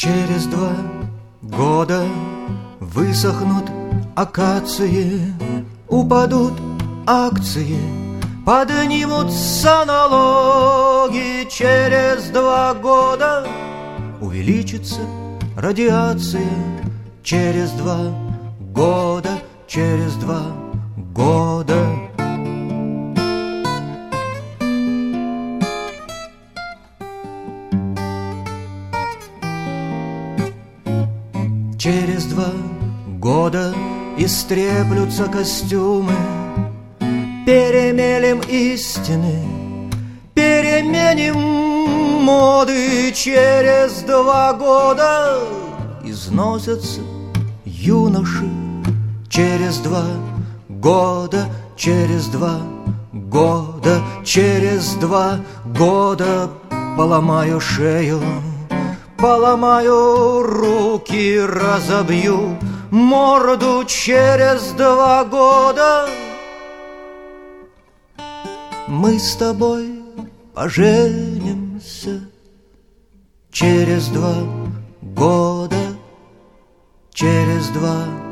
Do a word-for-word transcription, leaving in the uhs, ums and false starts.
Через два года высохнут акации, упадут акции, поднимутся налоги. Через два года увеличится радиация. Через два года, через два года. Через два года истреплются костюмы, перемелем истины, переменим моды. Через два года износятся юноши. Через два года, через два года, через два года поломаю шею, поломаю руки, разобью морду. Через два года мы с тобой поженимся. Через два года, через два